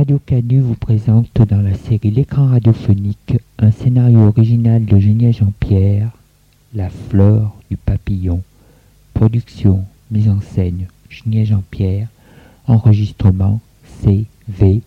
Radio Canu vous présente dans la série L'écran radiophonique un scénario original de Genia Jean-Pierre, La fleur du papillon. Production, mise en scène, Genia Jean-Pierre. Enregistrement, CVRP.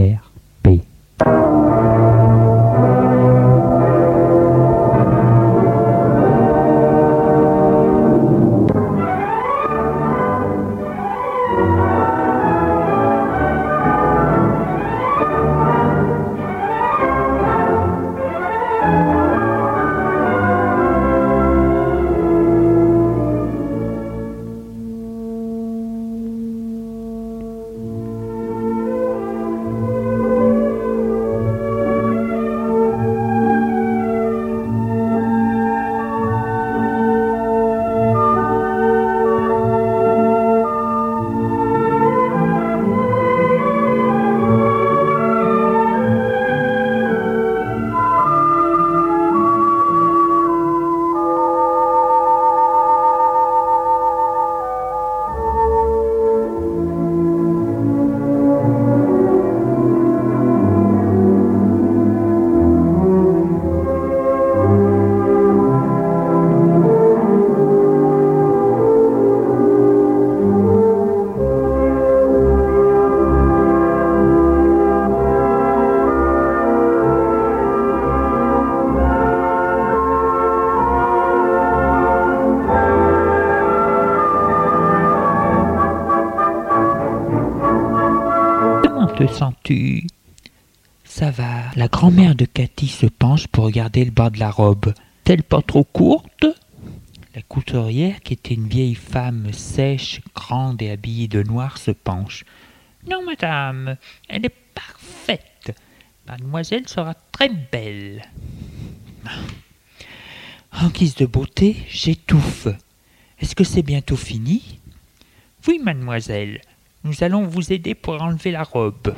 Te sens-tu? Ça va. La grand-mère de Cathy se penche pour regarder le bas de la robe. Est-elle pas trop courte? La couturière, qui était une vieille femme sèche, grande et habillée de noir, se penche. Non, madame, elle est parfaite. Mademoiselle sera très belle. En guise de beauté, j'étouffe. Est-ce que c'est bientôt fini? Oui, mademoiselle. Nous allons vous aider pour enlever la robe.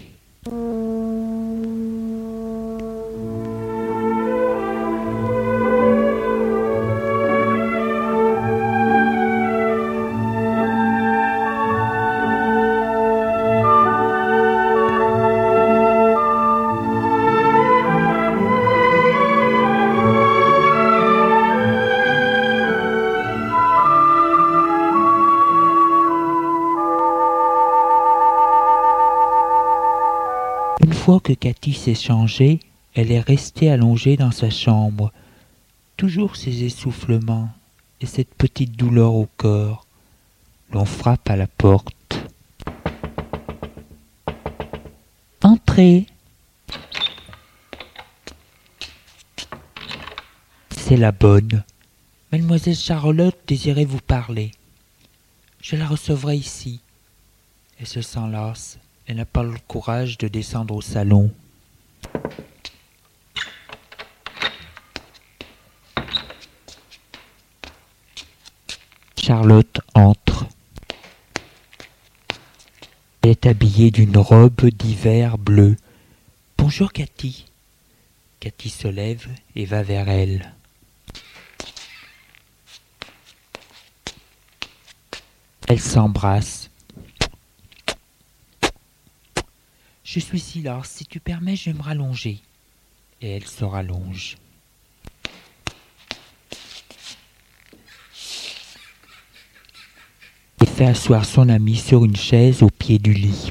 Une fois que Cathy s'est changée, elle est restée allongée dans sa chambre. Toujours ces essoufflements et cette petite douleur au corps. L'on frappe à la porte. Entrez. C'est la bonne. Mademoiselle Charlotte désirait vous parler. Je la recevrai ici. Elle se sent lasse. Elle n'a pas le courage de descendre au salon. Charlotte entre. Elle est habillée d'une robe d'hiver bleue. Bonjour Cathy. Cathy se lève et va vers elle. Elles s'embrassent. Je suis si lasse, si tu permets, je vais me rallonger. Et elle se rallonge. Et fait asseoir son amie sur une chaise au pied du lit.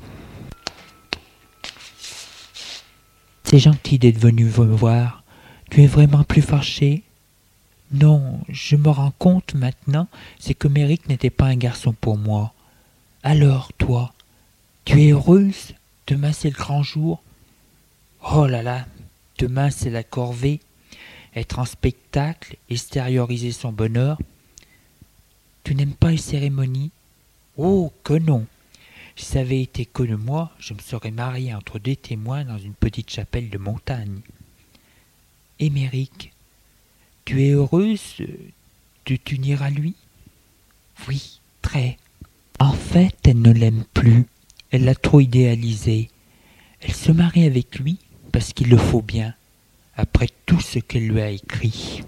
C'est gentil d'être venu me voir. Tu es vraiment plus fâché? Non, je me rends compte maintenant, c'est que Méric n'était pas un garçon pour moi. Alors, toi, tu es heureuse? Demain c'est le grand jour. Oh là là, demain c'est la corvée. Être en spectacle, extérioriser son bonheur. Tu n'aimes pas les cérémonies? Oh, que non. Si ça avait été que de moi, je me serais marié entre deux témoins dans une petite chapelle de montagne. Émeric, tu es heureuse de t'unir à lui? Oui, très. En fait, elle ne l'aime plus. Elle l'a trop idéalisé. Elle se marie avec lui parce qu'il le faut bien, après tout ce qu'elle lui a écrit.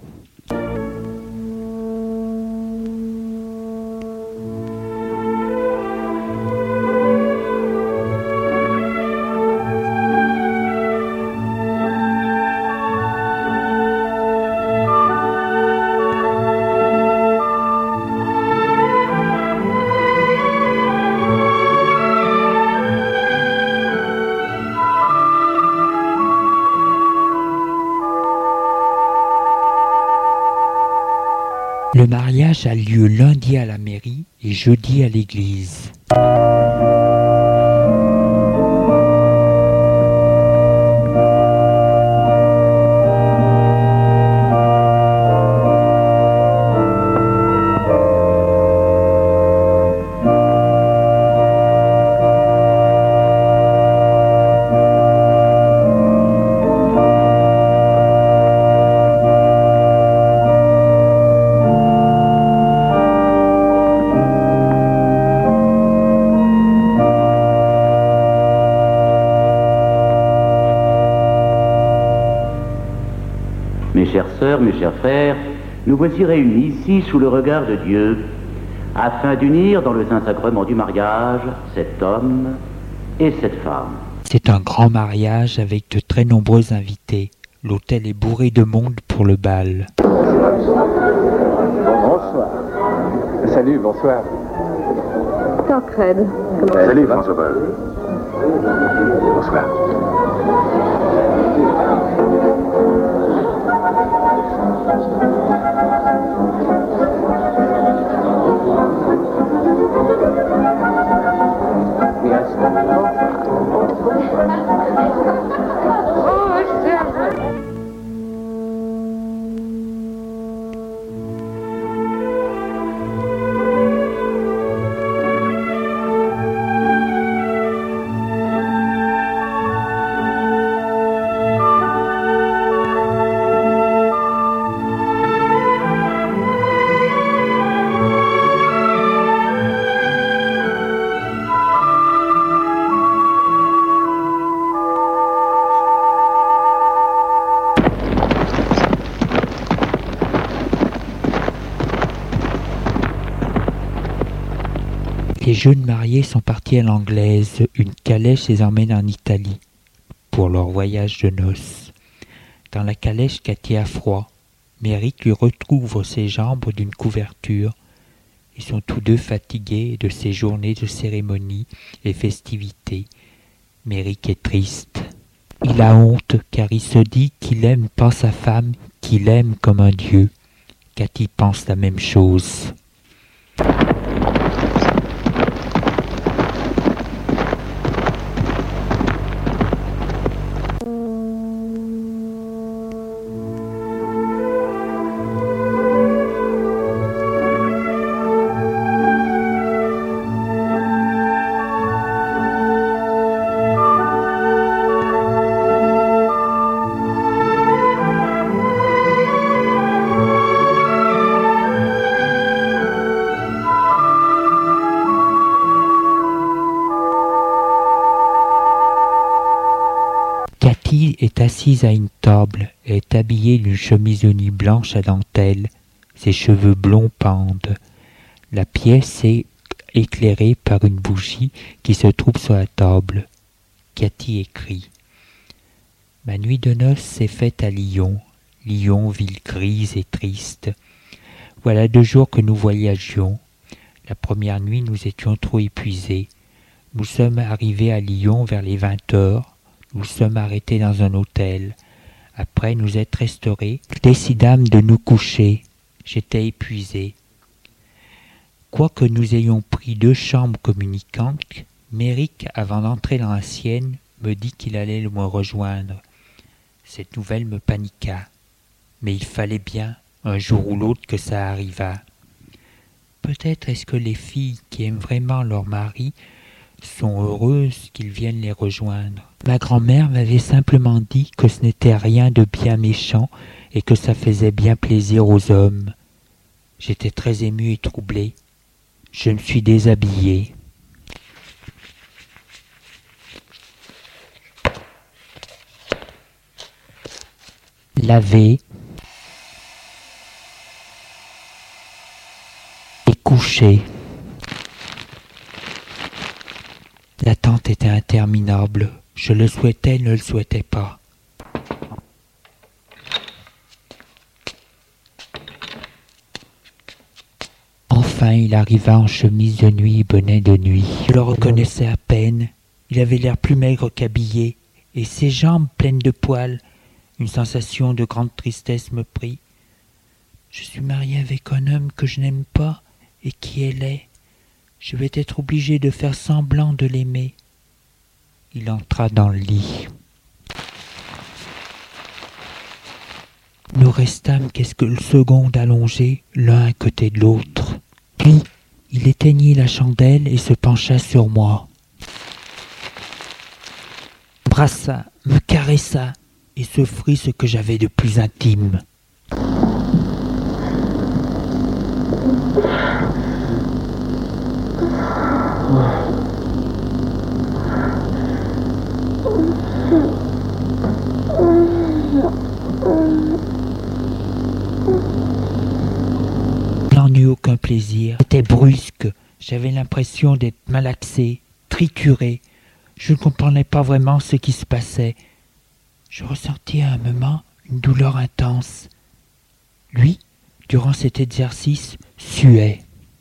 a lieu lundi à la mairie et jeudi à l'église. Mes chères sœurs, mes chers frères, nous voici réunis ici sous le regard de Dieu, afin d'unir dans le Saint-Sacrement du mariage cet homme et cette femme. C'est un grand mariage avec de très nombreux invités. L'hôtel est bourré de monde pour le bal. Bonsoir. Salut, bonsoir. Tancred. Salut, François Paul. Bonsoir. Les jeunes mariés sont partis à l'anglaise. Une calèche les emmène en Italie pour leur voyage de noces. Dans la calèche, Cathy a froid. Méric lui recouvre ses jambes d'une couverture. Ils sont tous deux fatigués de ces journées de cérémonie et festivités. Méric est triste. Il a honte car il se dit qu'il aime pas sa femme, qu'il aime comme un dieu. Cathy pense la même chose. Cathy est assise à une table et est habillée d'une chemise de nuit blanche à dentelle. Ses cheveux blonds pendent. La pièce est éclairée par une bougie qui se trouve sur la table. Cathy écrit. Ma nuit de noces s'est faite à Lyon. Lyon, ville grise et triste. Voilà 2 jours que nous voyagions. La première nuit, nous étions trop épuisés. Nous sommes arrivés à Lyon vers les 20 heures. Nous sommes arrêtés dans un hôtel. Après nous être restaurés, décidâmes de nous coucher. J'étais épuisé. Quoique nous ayons pris 2 chambres communicantes, Méric, avant d'entrer dans la sienne, me dit qu'il allait me rejoindre. Cette nouvelle me paniqua. Mais il fallait bien, un jour ou l'autre, que ça arrivât. Peut-être est-ce que les filles qui aiment vraiment leur mari sont heureuses qu'ils viennent les rejoindre. Ma grand-mère m'avait simplement dit que ce n'était rien de bien méchant et que ça faisait bien plaisir aux hommes. J'étais très ému et troublé. Je me suis déshabillé. Lavé et couché. L'attente était interminable. Je le souhaitais, ne le souhaitais pas. Enfin, il arriva en chemise de nuit et bonnet de nuit. Je le reconnaissais à peine. Il avait l'air plus maigre qu'habillé, et ses jambes pleines de poils. Une sensation de grande tristesse me prit. Je suis mariée avec un homme que je n'aime pas et qui est laid. Je vais être obligée de faire semblant de l'aimer. » Il entra dans le lit. Nous restâmes quelques secondes allongés, l'un à côté de l'autre. Puis, il éteignit la chandelle et se pencha sur moi. Brassa, me caressa et s'offrit ce que j'avais de plus intime. Je n'en eus aucun plaisir. C'était brusque. J'avais l'impression d'être malaxé, trituré. Je ne comprenais pas vraiment ce qui se passait. Je ressentis à un moment une douleur intense. Lui, durant cet exercice, suait.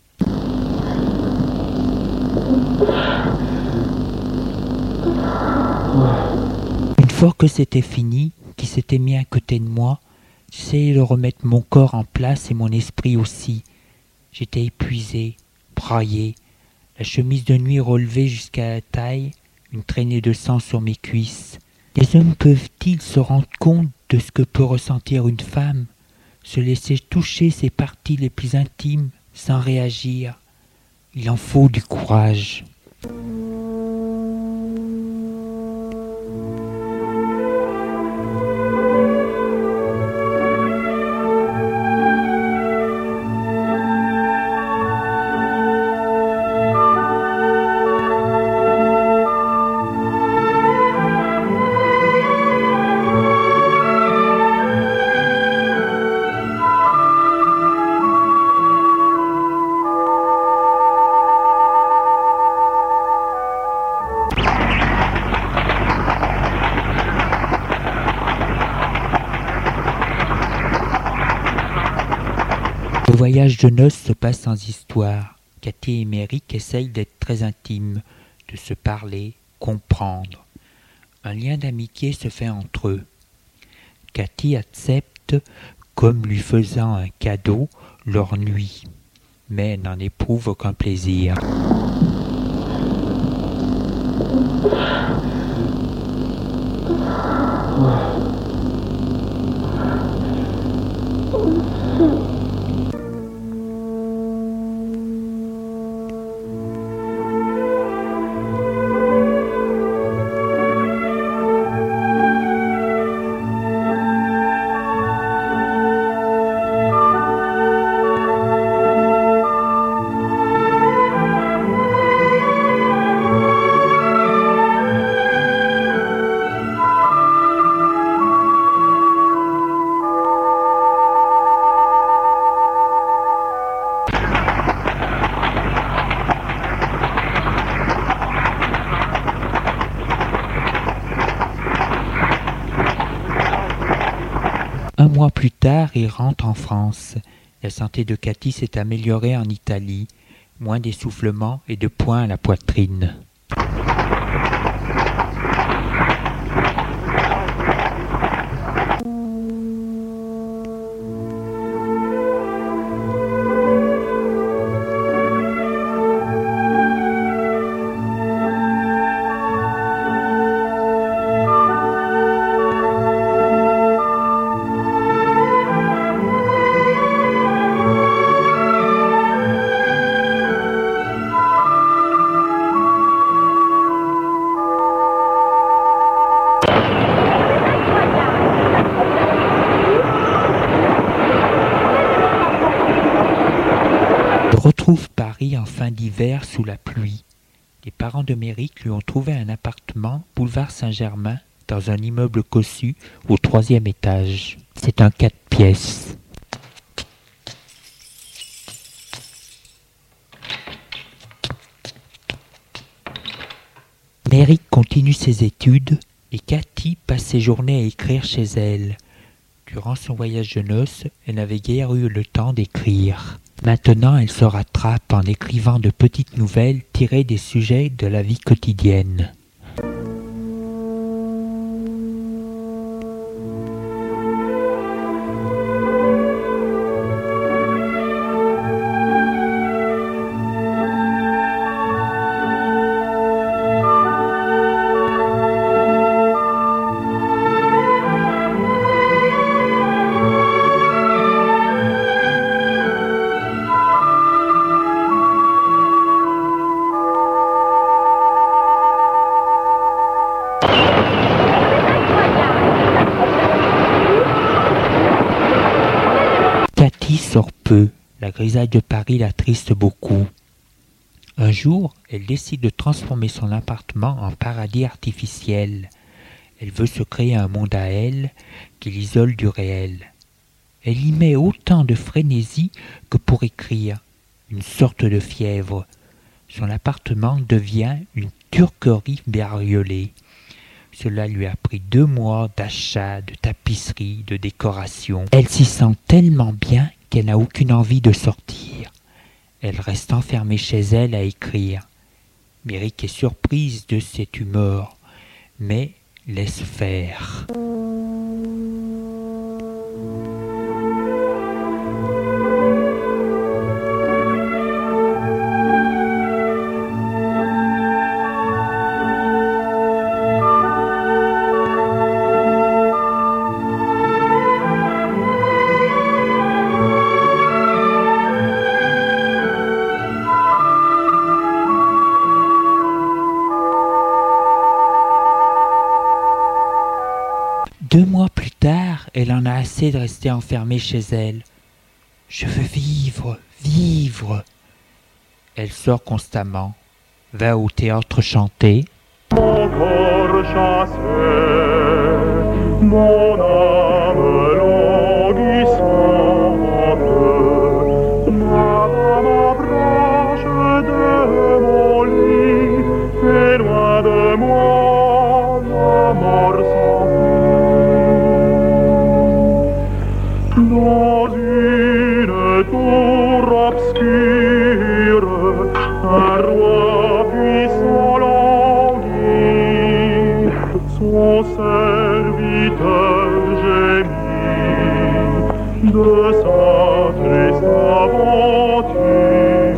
Une fois que c'était fini, qu'il s'était mis à côté de moi, j'essayais de remettre mon corps en place et mon esprit aussi. J'étais épuisé, braillé, la chemise de nuit relevée jusqu'à la taille, une traînée de sang sur mes cuisses. Les hommes peuvent-ils se rendre compte de ce que peut ressentir une femme, se laisser toucher ses parties les plus intimes sans réagir? Il en faut du courage. Le voyage de noces se passe sans histoire. Cathy et Méric essayent d'être très intimes, de se parler, comprendre. Un lien d'amitié se fait entre eux. Cathy accepte, comme lui faisant un cadeau, leur nuit, mais n'en éprouve aucun plaisir. Un mois plus tard, il rentre en France. La santé de Cathy s'est améliorée en Italie, moins d'essoufflement et de points à la poitrine. Retrouve Paris en fin d'hiver sous la pluie. Les parents de Méric lui ont trouvé un appartement, boulevard Saint-Germain, dans un immeuble cossu au 3e étage. C'est un 4 pièces. Méric continue ses études et Cathy passe ses journées à écrire chez elle. Durant son voyage de noces, elle n'avait guère eu le temps d'écrire. Maintenant, elle se rattrape en écrivant de petites nouvelles tirées des sujets de la vie quotidienne. peu. La grisaille de Paris l'attriste beaucoup. Un jour, elle décide de transformer son appartement en paradis artificiel. Elle veut se créer un monde à elle qui l'isole du réel. Elle y met autant de frénésie que pour écrire, une sorte de fièvre. Son appartement devient une turquerie bariolée. Cela lui a pris 2 mois d'achat, de tapisserie, de décoration. Elle s'y sent tellement bien qu'elle n'a aucune envie de sortir. Elle reste enfermée chez elle à écrire. Myrick est surprise de cette humeur, mais laisse faire. Deux mois plus tard, elle en a assez de rester enfermée chez elle. Je veux vivre, vivre. Elle sort constamment, va au théâtre chanter. Encore chassé, mon âme languissante, ma branche de mon lit, et loin de moi la mort s'enfuit. Dans une tour obscure, un roi puissant languit, son serviteur gémit de sa triste aventure.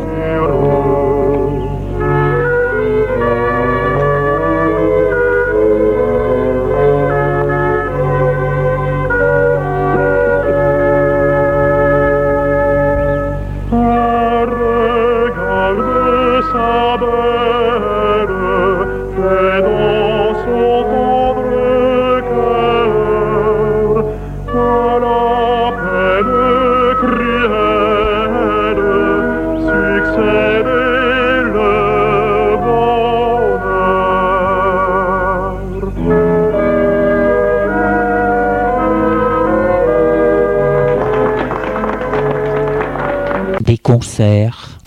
Des concerts.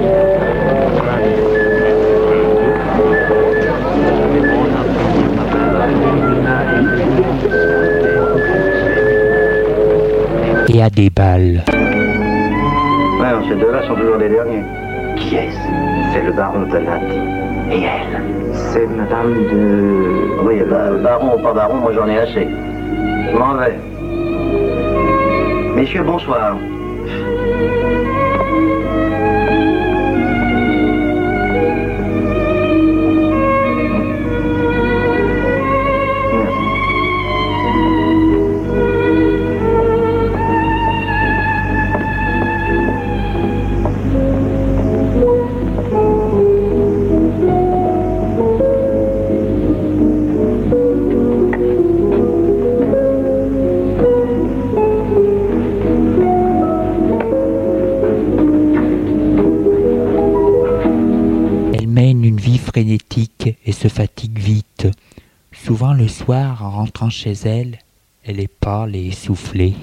Et à des balles. Alors, ces deux-là sont toujours les derniers. Qui est-ce? C'est le baron de Lati. Et elle? C'est madame de... Oui, baron ou pas baron, moi j'en ai assez. Je m'en vais. Messieurs, bonsoir. Frénétique et se fatigue vite. Souvent le soir, en rentrant chez elle, elle est pâle et essoufflée.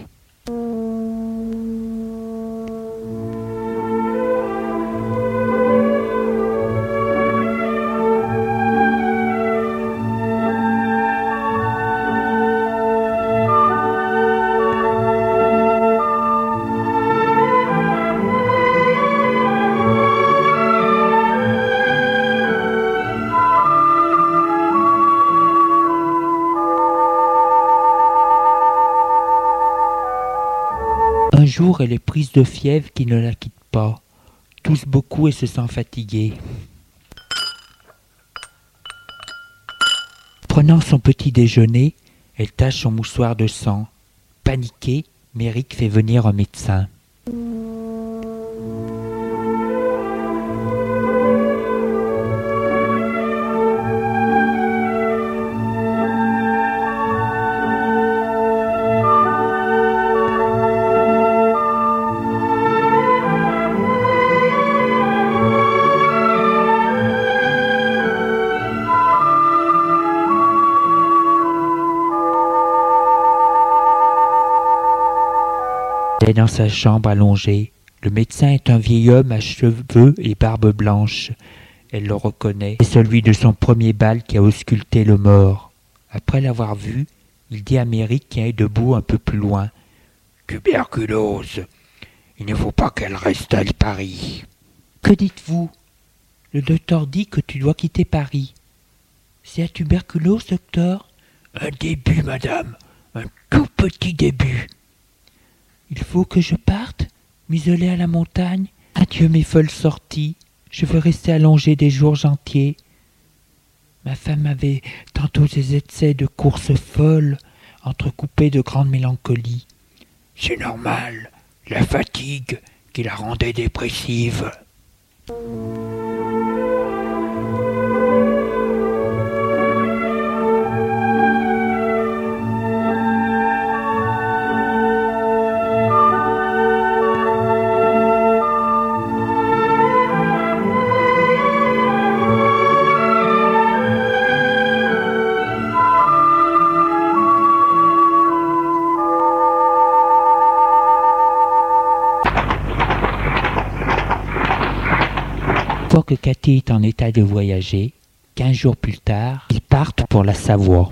Un jour, elle est prise de fièvre qui ne la quitte pas. Tousse beaucoup et se sent fatiguée. Prenant son petit déjeuner, elle tâche son mouchoir de sang. Paniquée, Myrick fait venir un médecin. dans sa chambre allongée. Le médecin est un vieil homme à cheveux et barbe blanche. Elle le reconnaît. C'est celui de son premier bal qui a ausculté le mort. Après l'avoir vu, il dit à Méric qui est debout un peu plus loin. « Tuberculose. Il ne faut pas qu'elle reste à Paris. »« Que dites-vous ? Le docteur dit que tu dois quitter Paris. »« C'est la tuberculose, docteur ?»« Un début, madame. Un tout petit début. »« Il faut que je parte, m'isoler à la montagne. Adieu mes folles sorties. Je veux rester allongé des jours entiers. Ma femme avait tantôt des excès de courses folles, entrecoupés de grandes mélancolies. C'est normal, la fatigue qui la rendait dépressive. Une fois que Cathy est en état de voyager, 15 jours plus tard, ils partent pour la Savoie.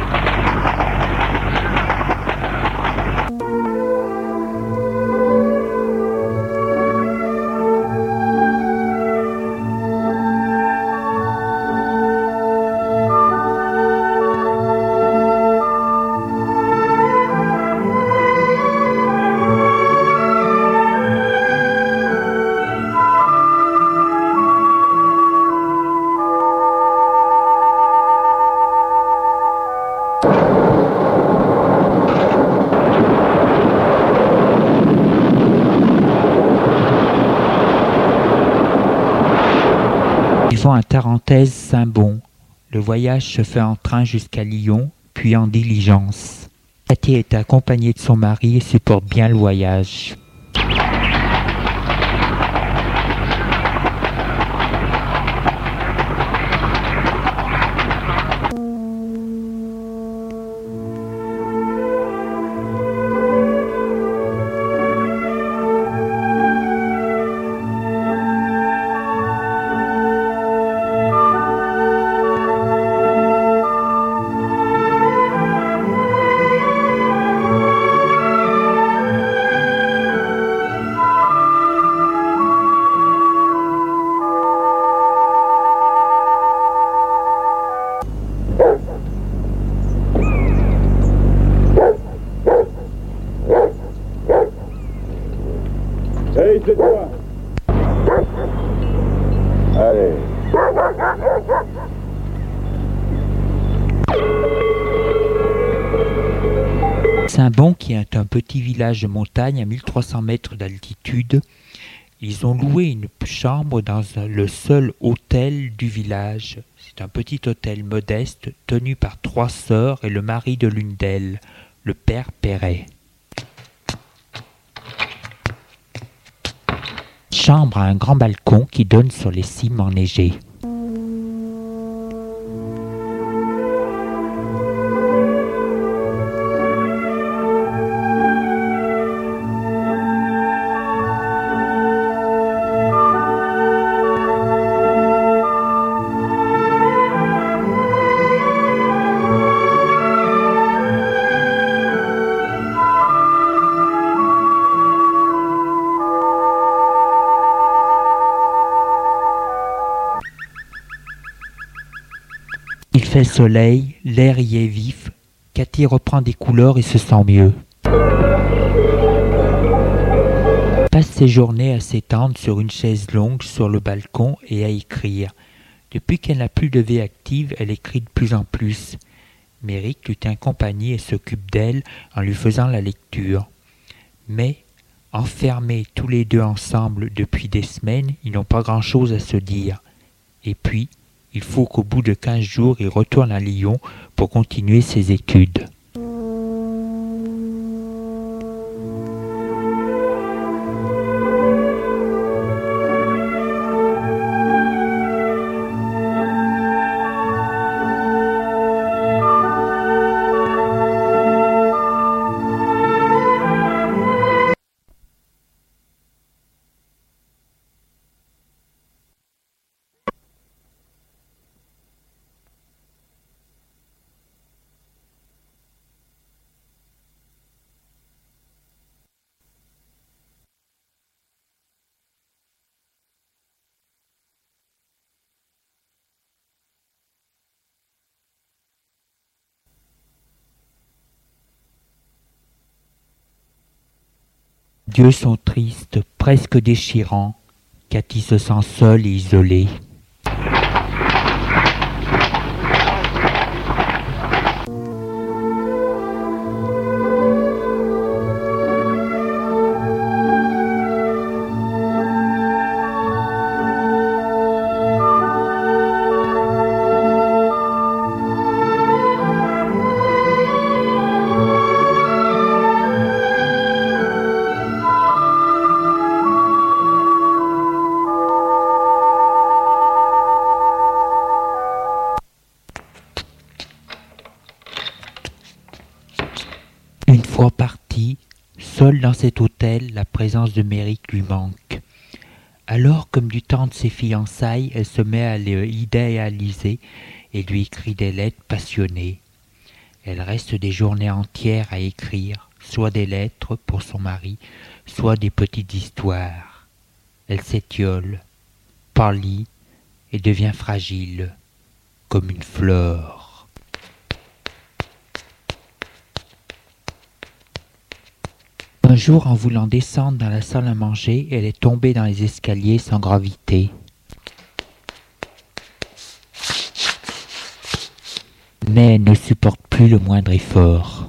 Ils vont à Tarentaise-Saint-Bon. Le voyage se fait en train jusqu'à Lyon, puis en diligence. Cathy est accompagnée de son mari et supporte bien le voyage. Hey, c'est toi. Allez. Saint-Bon, qui est un petit village de montagne à 1300 mètres d'altitude, ils ont loué une chambre dans le seul hôtel du village. C'est un petit hôtel modeste tenu par 3 sœurs et le mari de l'une d'elles, le père Perret. Chambre a un grand balcon qui donne sur les cimes enneigées. Il fait soleil, l'air y est vif, Cathy reprend des couleurs et se sent mieux. Elle passe ses journées à s'étendre sur une chaise longue sur le balcon et à écrire. Depuis qu'elle n'a plus de vie active, elle écrit de plus en plus. Méric lui tient compagnie et s'occupe d'elle en lui faisant la lecture. Mais, enfermés tous les deux ensemble depuis des semaines, ils n'ont pas grand-chose à se dire. Et puis, il faut qu'au bout de 15 jours, il retourne à Lyon pour continuer ses études. Dieux sont tristes, presque déchirants. Cathy se sent seule et isolée. Une fois parti, seul dans cet hôtel, la présence de Méric lui manque. Alors, comme du temps de ses fiançailles, elle se met à l'idéaliser et lui écrit des lettres passionnées. Elle reste des journées entières à écrire, soit des lettres pour son mari, soit des petites histoires. Elle s'étiole, pâlit et devient fragile, comme une fleur. Un jour, en voulant descendre dans la salle à manger, elle est tombée dans les escaliers sans gravité. Mais elle ne supporte plus le moindre effort.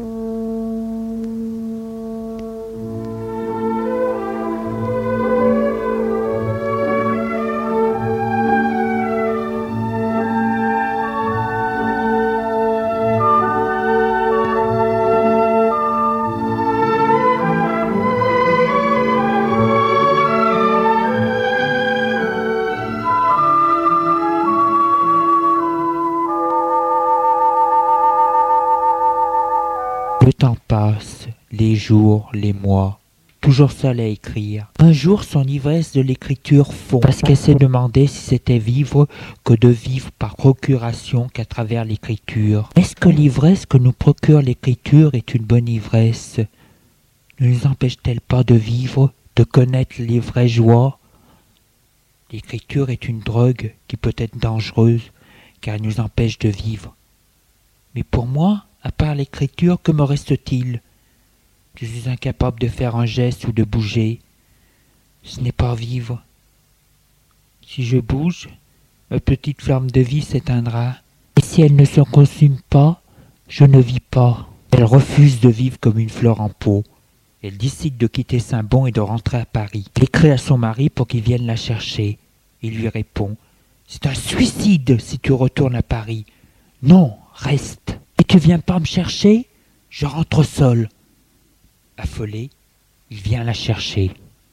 Le temps passe, les jours, les mois, toujours seule à écrire. Un jour, son ivresse de l'écriture fond, parce qu'elle s'est demandé si c'était vivre que de vivre par procuration qu'à travers l'écriture. Est-ce que l'ivresse que nous procure l'écriture est une bonne ivresse? Ne nous empêche-t-elle pas de vivre, de connaître les vraies joies? L'écriture est une drogue qui peut être dangereuse, car elle nous empêche de vivre. Mais pour moi, à part l'écriture, que me reste-t-il? Je suis incapable de faire un geste ou de bouger. Ce n'est pas vivre. Si je bouge, ma petite flamme de vie s'éteindra. Et si elle ne se consume pas, je ne vis pas. Elle refuse de vivre comme une fleur en pot. Elle décide de quitter Saint-Bon et de rentrer à Paris. Elle écrit à son mari pour qu'il vienne la chercher. Il lui répond « C'est un suicide si tu retournes à Paris. Non, reste. Et tu viens pas me chercher? Je rentre seul. » Affolé, il vient la chercher.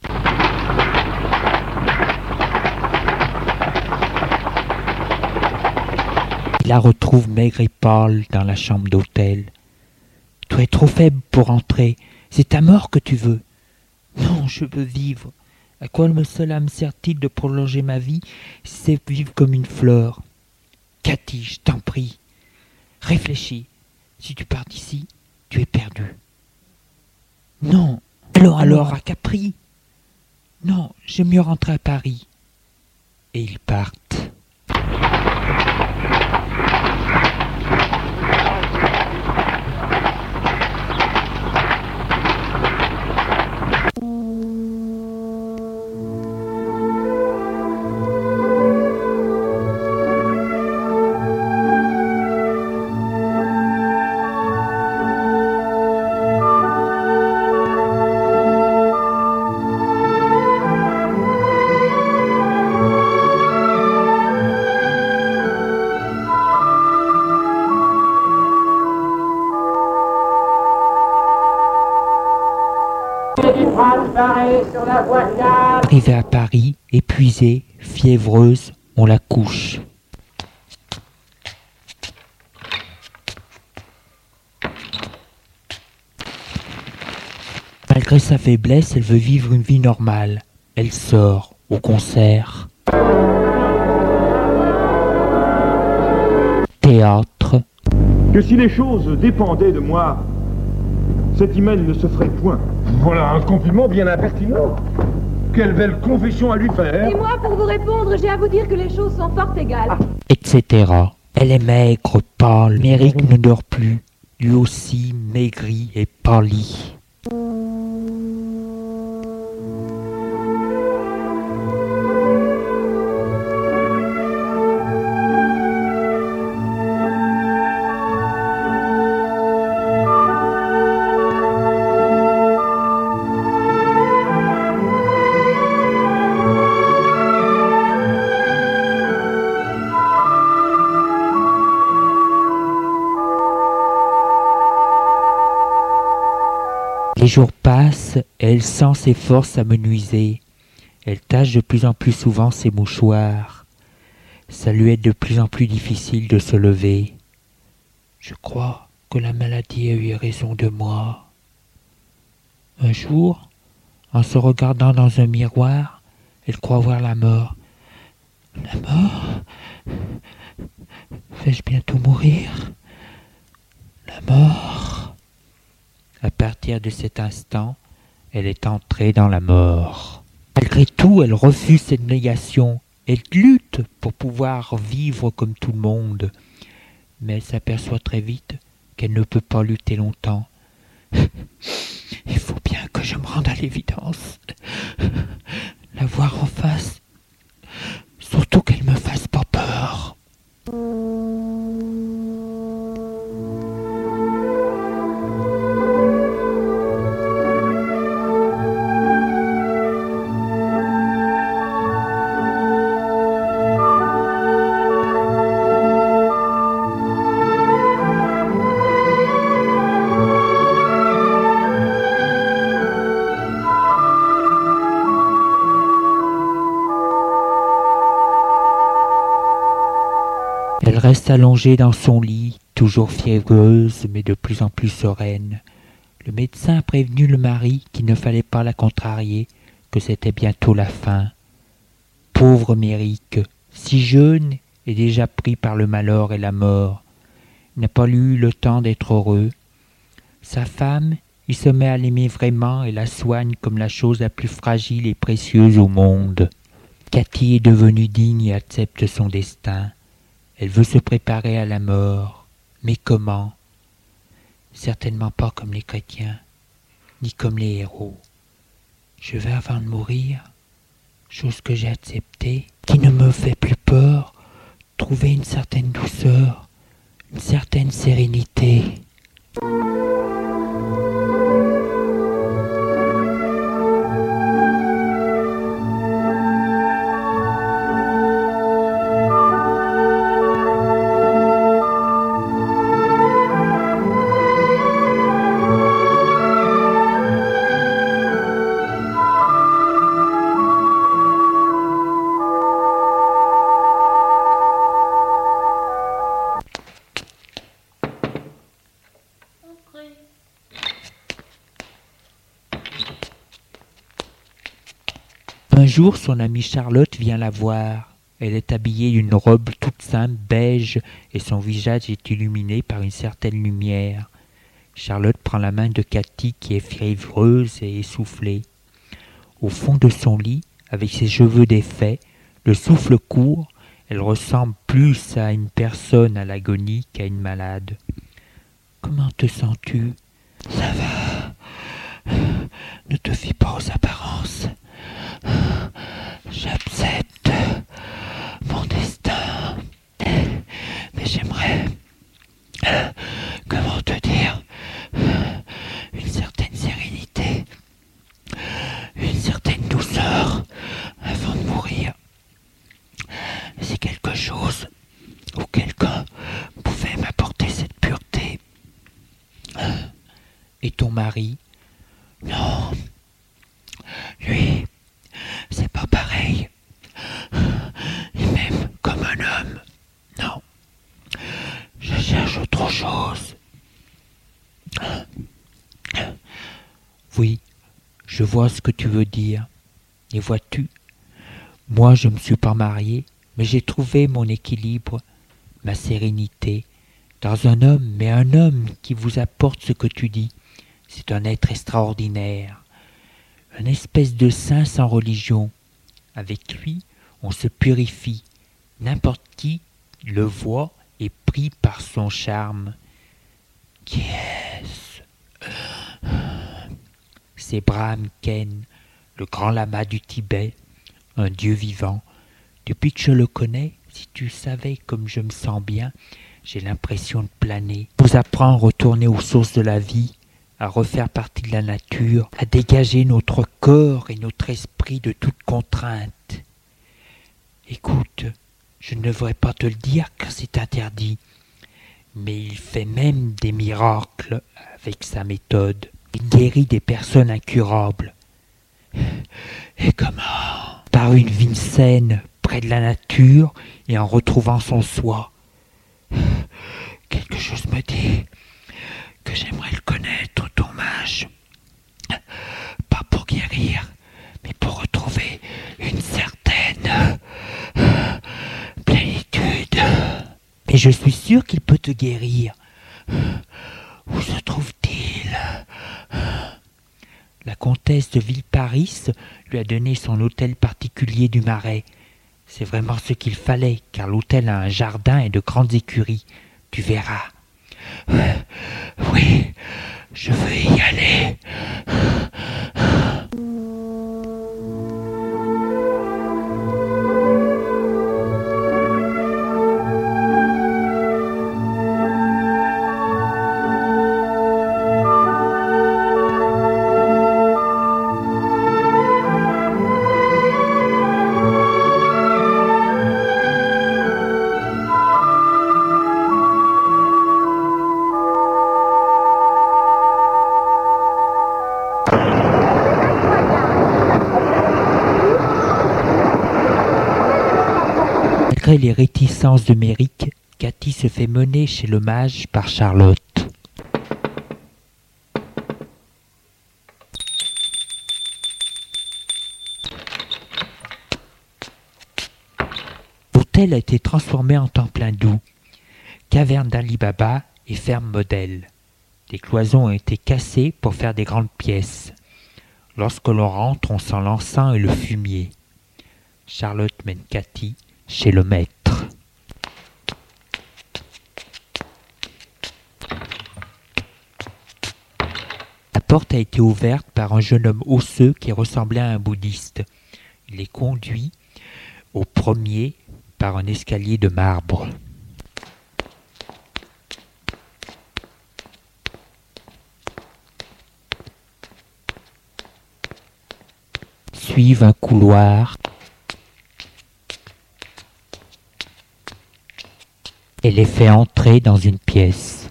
Il la retrouve maigre et pâle dans la chambre d'hôtel. « Tu es trop faible pour entrer. C'est ta mort que tu veux. »« Non, je veux vivre. À quoi cela me sert-il de prolonger ma vie si c'est vivre comme une fleur? Cathy, je t'en prie. Réfléchis. Si tu pars d'ici, tu es perdu. »« Non. Alors à Capri. »« Non, j'aime mieux rentrer à Paris. » Et ils partent. Arrivée à Paris, épuisée, fiévreuse, on la couche. Malgré sa faiblesse, elle veut vivre une vie normale. Elle sort au concert, théâtre. Que si les choses dépendaient de moi, cet email ne se ferait point. Voilà un compliment bien impertinent. Quelle belle confession à lui faire. Et moi, pour vous répondre, j'ai à vous dire que les choses sont fort égales. Etc. Elle est maigre, pâle. Méric ne dort plus. Lui aussi maigri et pâli. jours passent et elle sent ses forces s'amenuiser. Elle tâche de plus en plus souvent ses mouchoirs. Ça lui est de plus en plus difficile de se lever. Je crois que la maladie a eu raison de moi. Un jour, en se regardant dans un miroir, elle croit voir la mort. La mort? Vais-je bientôt mourir? La mort? À partir de cet instant, elle est entrée dans la mort. Malgré tout, elle refuse cette négation. Elle lutte pour pouvoir vivre comme tout le monde. Mais elle s'aperçoit très vite qu'elle ne peut pas lutter longtemps. Il faut bien que je me rende à l'évidence. La voir en face. Surtout qu'elle me fasse pas peur. Elle reste allongée dans son lit, toujours fiévreuse, mais de plus en plus sereine. Le médecin a prévenu le mari qu'il ne fallait pas la contrarier, que c'était bientôt la fin. Pauvre Méric, si jeune et déjà pris par le malheur et la mort, il n'a pas eu le temps d'être heureux. Sa femme, il se met à l'aimer vraiment et la soigne comme la chose la plus fragile et précieuse au monde. Cathy est devenue digne et accepte son destin. Elle veut se préparer à la mort. Mais comment? Certainement pas comme les chrétiens, ni comme les héros. Je vais avant de mourir, chose que j'ai acceptée, qui ne me fait plus peur, trouver une certaine douceur, une certaine sérénité. Un jour, son amie Charlotte vient la voir. Elle est habillée d'une robe toute simple, beige, et son visage est illuminé par une certaine lumière. Charlotte prend la main de Cathy qui est fiévreuse et essoufflée. Au fond de son lit, avec ses cheveux défaits, le souffle court, elle ressemble plus à une personne à l'agonie qu'à une malade. « Comment te sens-tu ?»« Ça va. Ne te fie pas aux apparences. J'accepte mon destin. Mais j'aimerais, comment te dire, une certaine sérénité, une certaine douceur avant de mourir. C'est quelque chose ou quelqu'un pouvait m'apporter cette pureté. Et ton mari? Non, lui, c'est pas pareil. Il m'aime comme un homme. Non, je cherche autre chose. Oui, je vois ce que tu veux dire. Et vois-tu, moi je me suis pas marié, mais j'ai trouvé mon équilibre, ma sérénité, dans un homme, mais un homme qui vous apporte ce que tu dis. C'est un être extraordinaire, une espèce de saint sans religion. Avec lui, on se purifie. N'importe qui le voit et pris par son charme. Qui est-ce? C'est Brahma Ken, le grand lama du Tibet, un dieu vivant. Depuis que je le connais, si tu savais comme je me sens bien, j'ai l'impression de planer. Il nous apprend à retourner aux sources de la vie, à refaire partie de la nature, à dégager notre corps et notre esprit de toute contrainte. Écoute, je ne devrais pas te le dire car c'est interdit, mais il fait même des miracles avec sa méthode. Il guérit des personnes incurables. Et comment? Par une vie saine, près de la nature et en retrouvant son soi. Quelque chose me dit que j'aimerais le connaître, ton mage. Pas pour guérir, mais pour retrouver une certaine plénitude. Mais je suis sûr qu'il peut te guérir. Où se trouve-t-il? La comtesse de Villeparisis lui a donné son hôtel particulier du Marais. C'est vraiment ce qu'il fallait, car l'hôtel a un jardin et de grandes écuries. Tu verras. Oui, je veux y aller. Malgré les réticences de Méric, Cathy se fait mener chez le mage par Charlotte. L'hôtel a été transformé en temple hindou, caverne d'Ali Baba et ferme modèle. Les cloisons ont été cassées pour faire des grandes pièces. Lorsque l'on rentre, on sent l'encens et le fumier. Charlotte mène Cathy chez le maître. La porte a été ouverte par un jeune homme osseux qui ressemblait à un bouddhiste. Il est conduit au premier par un escalier de marbre. Suivent un couloir et les fait entrer dans une pièce.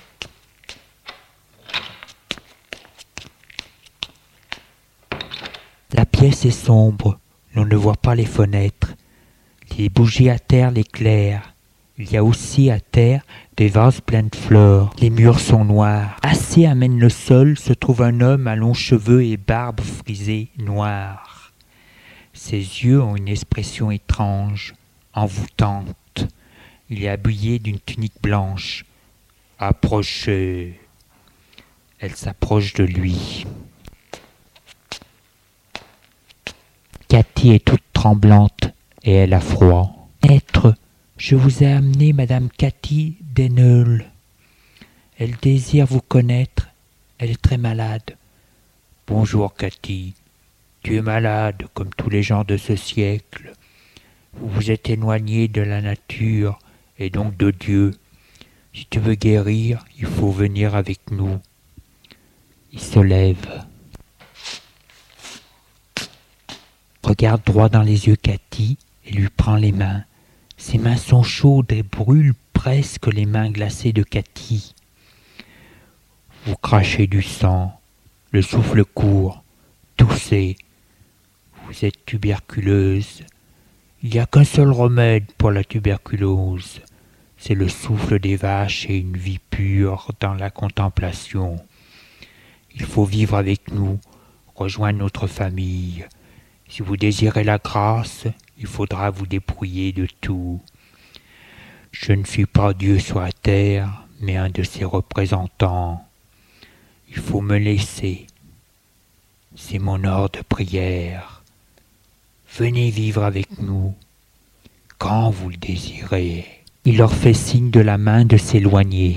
La pièce est sombre, l'on ne voit pas les fenêtres. Les bougies à terre l'éclairent. Il y a aussi à terre des vases pleins de fleurs. Les murs sont noirs. Assis à même le sol se trouve un homme à longs cheveux et barbe frisée noire. Ses yeux ont une expression étrange, envoûtante. Il est habillé d'une tunique blanche. Approchez. Elle s'approche de lui. Cathy est toute tremblante et elle a froid. Maître, je vous ai amené Madame Cathy Deneul. Elle désire vous connaître. Elle est très malade. Bonjour Cathy. Tu es malade comme tous les gens de ce siècle. Vous vous êtes éloignée de la nature et donc de Dieu. Si tu veux guérir, il faut venir avec nous. Il se lève. Regarde droit dans les yeux Cathy et lui prend les mains. Ses mains sont chaudes et brûlent presque les mains glacées de Cathy. Vous crachez du sang, le souffle court, toussez. Vous êtes tuberculeuse. Il n'y a qu'un seul remède pour la tuberculose. C'est le souffle des vaches et une vie pure dans la contemplation. Il faut vivre avec nous, rejoindre notre famille. Si vous désirez la grâce, il faudra vous dépouiller de tout. Je ne suis pas Dieu sur la terre, mais un de ses représentants. Il faut me laisser. C'est mon heure de prière. Venez vivre avec nous, quand vous le désirez. Il leur fait signe de la main de s'éloigner.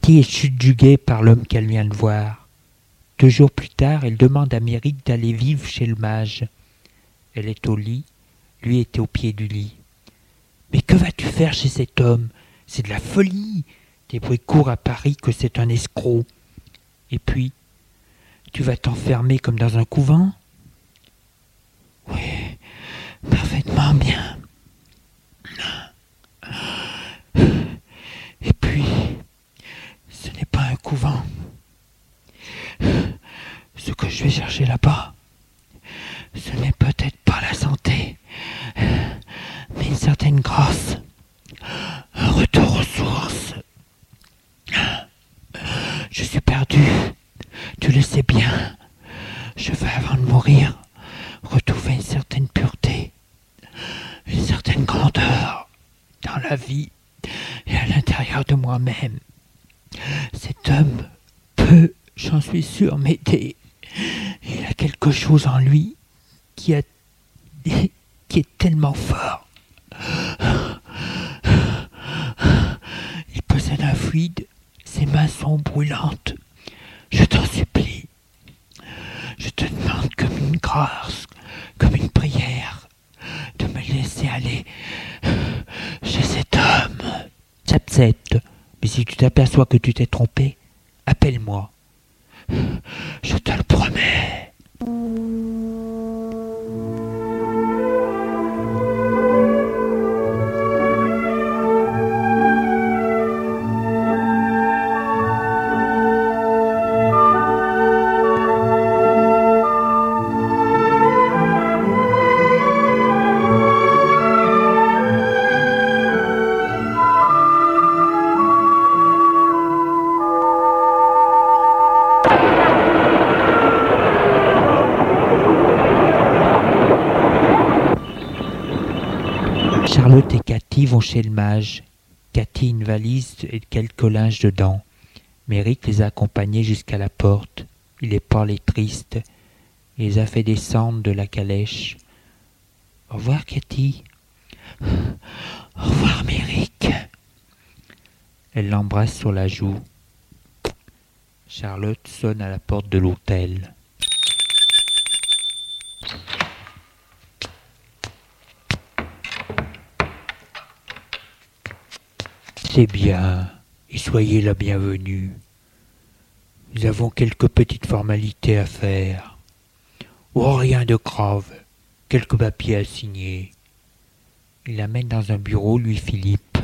Cathy est subjuguée par l'homme qu'elle vient de voir. 2 jours plus tard, elle demande à Méric d'aller vivre chez le mage. Elle est au lit, lui est au pied du lit. « Mais que vas-tu faire chez cet homme? C'est de la folie! Des bruits courent à Paris que c'est un escroc. Et puis, tu vas t'enfermer comme dans un couvent? » « Oui, parfaitement bien. Et puis, ce n'est pas un couvent. Ce que je vais chercher là-bas, ce n'est peut-être pas la santé, mais une certaine grâce, un retour aux sources. Je suis perdu, tu le sais bien. Je veux, avant de mourir, retrouver une certaine pureté, une certaine grandeur dans la vie et à l'intérieur de moi-même. Cet homme peut, j'en suis sûr, m'aider. Il a quelque chose en lui qui est tellement fort. Il possède un fluide, ses mains sont brûlantes. Je t'en supplie. Je te demande comme une grâce, comme une prière, de me laisser aller chez cet homme. J'accepte, mais si tu t'aperçois que tu t'es trompé, appelle-moi. Je te le promets. Charlotte et Cathy vont chez le mage. Cathy une valise et quelques linges dedans. Méric les a accompagnés jusqu'à la porte. Il est pâle et triste. Il les a fait descendre de la calèche. « Au revoir, Cathy. »« Au revoir, Méric. » Elle l'embrasse sur la joue. Charlotte sonne à la porte de l'hôtel. C'est bien, et soyez la bienvenue. Nous avons quelques petites formalités à faire. Oh, rien de grave, quelques papiers à signer. Il l'amène dans un bureau, Louis-Philippe.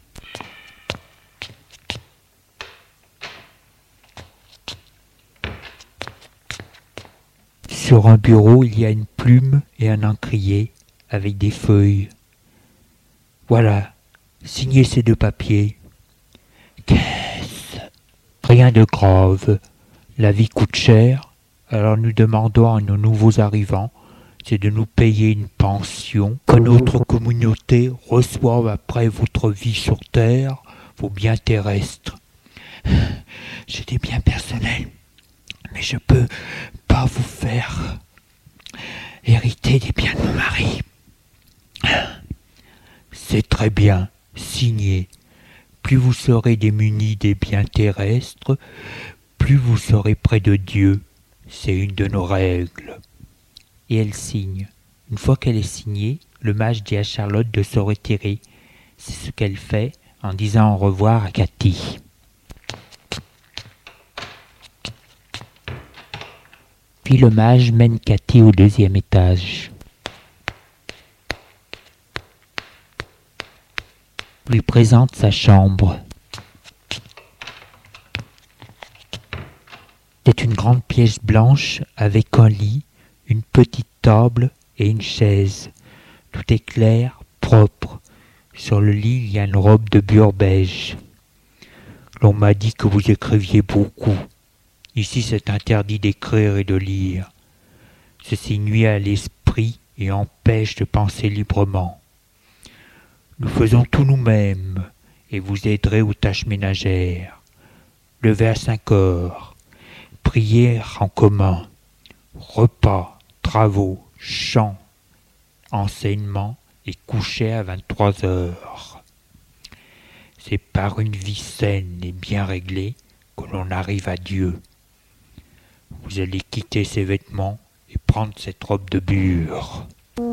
Sur un bureau, il y a une plume et un encrier avec des feuilles. Voilà. Signez ces 2 papiers. Qu'est-ce? Rien de grave. La vie coûte cher, alors nous demandons à nos nouveaux arrivants, c'est de nous payer une pension que notre communauté reçoive après votre vie sur Terre, vos biens terrestres. J'ai des biens personnels, mais je peux pas vous faire hériter des biens de mon mari. C'est très bien. Signez. Plus vous serez démunis des biens terrestres, plus vous serez près de Dieu. C'est une de nos règles. Et elle signe. Une fois qu'elle est signée, le mage dit à Charlotte de se retirer. C'est ce qu'elle fait en disant au revoir à Cathy. Puis le mage mène Cathy au 2e étage. Lui présente sa chambre. C'est une grande pièce blanche avec un lit, une petite table et une chaise. Tout est clair, propre. Sur le lit, il y a une robe de bure beige. L'on m'a dit que vous écriviez beaucoup. Ici, c'est interdit d'écrire et de lire. Ceci nuit à l'esprit et empêche de penser librement. Nous faisons tout nous-mêmes, et vous aiderez aux tâches ménagères. Lever à 5 heures, prière en commun, repas, travaux, chants, enseignement et coucher à 23 heures. C'est par une vie saine et bien réglée que l'on arrive à Dieu. Vous allez quitter ces vêtements et prendre cette robe de bure.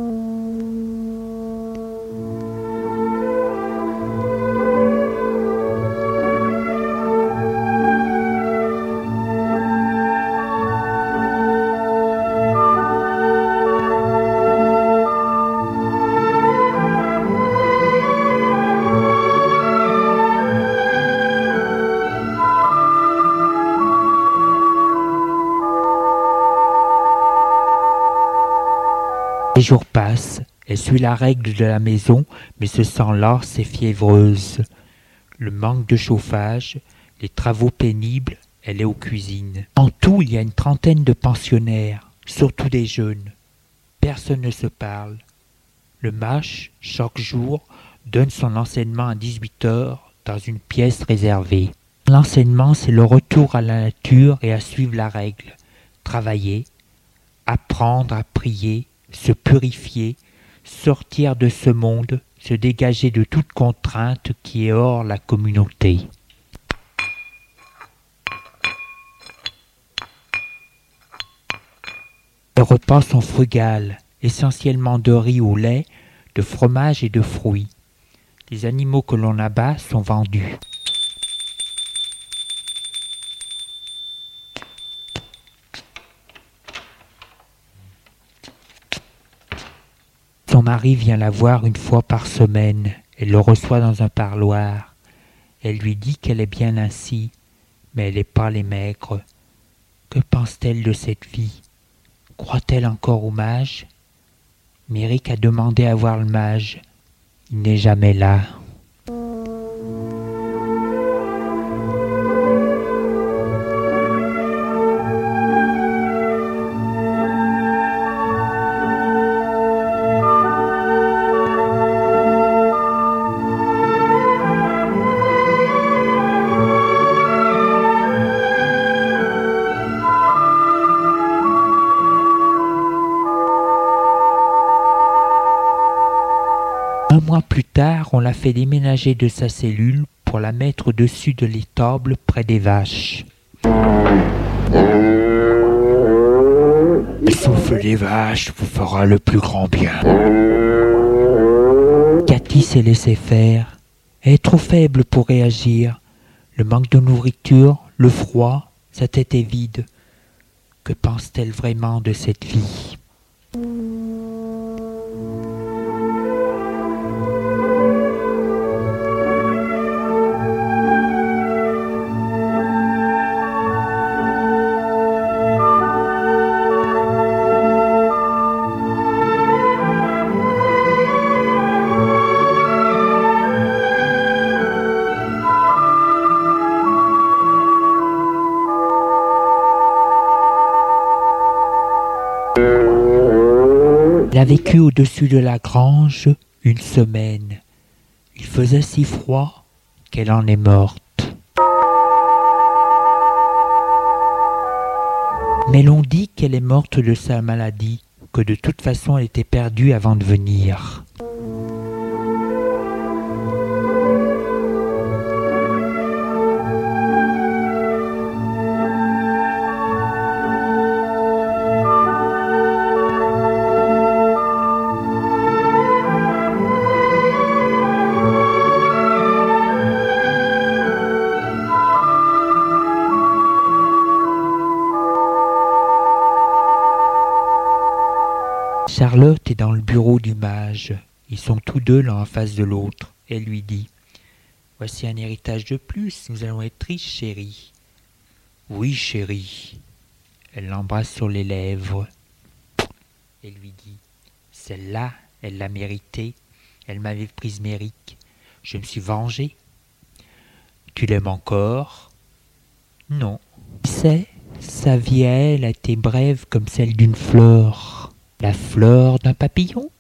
Les jours passent, elle suit la règle de la maison, mais se sent lasse et fiévreuse. Le manque de chauffage, les travaux pénibles, elle est aux cuisines. En tout, il y a une trentaine de pensionnaires, surtout des jeunes. Personne ne se parle. Le mâche, chaque jour, donne son enseignement à 18 heures dans une pièce réservée. L'enseignement, c'est le retour à la nature et à suivre la règle. Travailler, apprendre à prier, se purifier, sortir de ce monde, se dégager de toute contrainte qui est hors la communauté. Les repas sont frugales, essentiellement de riz au lait, de fromage et de fruits. Les animaux que l'on abat sont vendus. Son mari vient la voir une fois par semaine. Elle le reçoit dans un parloir. Elle lui dit qu'elle est bien ainsi, mais elle n'est pas les maigres. Que pense-t-elle de cette vie? Croit-elle encore au mage? Méric a demandé à voir le mage. Il n'est jamais là. Un mois plus tard, on l'a fait déménager de sa cellule pour la mettre au-dessus de l'étable près des vaches. Le souffle des vaches vous fera le plus grand bien. Cathy s'est laissée faire. Elle est trop faible pour réagir. Le manque de nourriture, le froid, sa tête est vide. Que pense-t-elle vraiment de cette vie ? Elle a vécu au-dessus de la grange une semaine. Il faisait si froid qu'elle en est morte. Mais l'on dit qu'elle est morte de sa maladie, que de toute façon elle était perdue avant de venir. Charlotte est dans le bureau du mage. Ils sont tous deux l'un en face de l'autre. Elle lui dit « Voici un héritage de plus, nous allons être riches, chérie. »« Oui, chérie. » Elle l'embrasse sur les lèvres. Elle lui dit « Celle-là, elle l'a méritée. Elle m'avait prise Méric. Je me suis vengé. »« Tu l'aimes encore ?»« Non. » Tu sais, sa vie à elle a été brève comme celle d'une fleur. La fleur d'un papillon?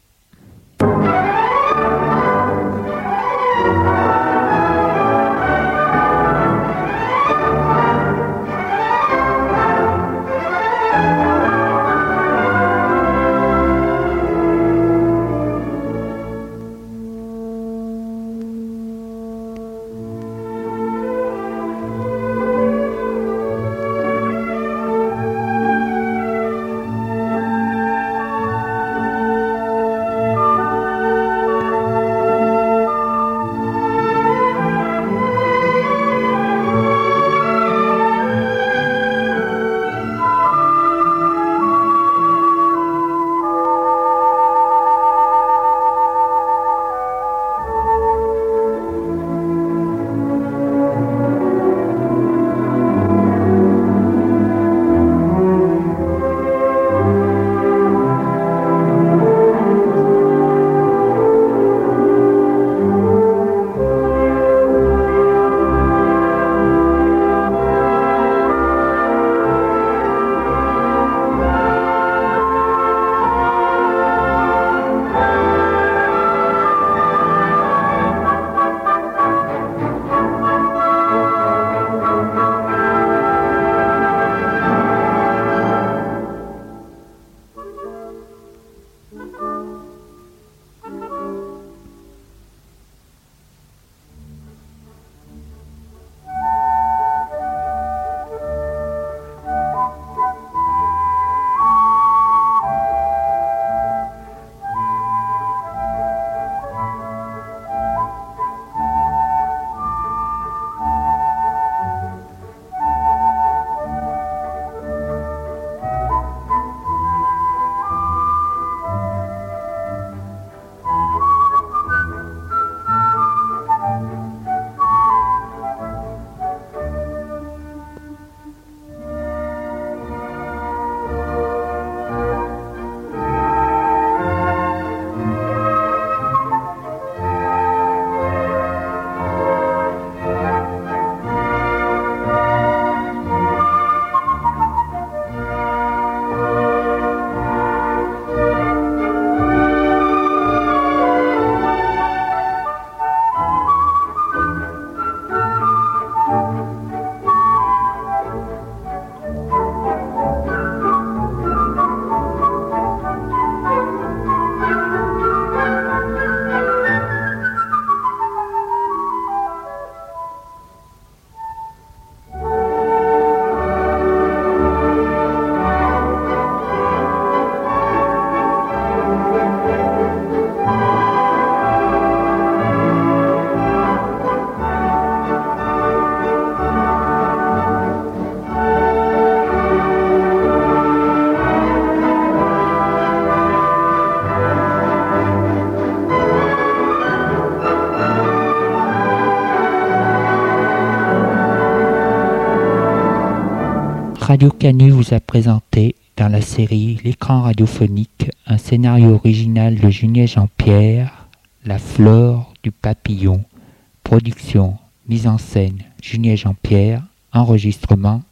Radio Canu vous a présenté, dans la série L'écran radiophonique, un scénario original de Julien Jean-Pierre, La flore du papillon. Production, mise en scène, Julien Jean-Pierre, enregistrement,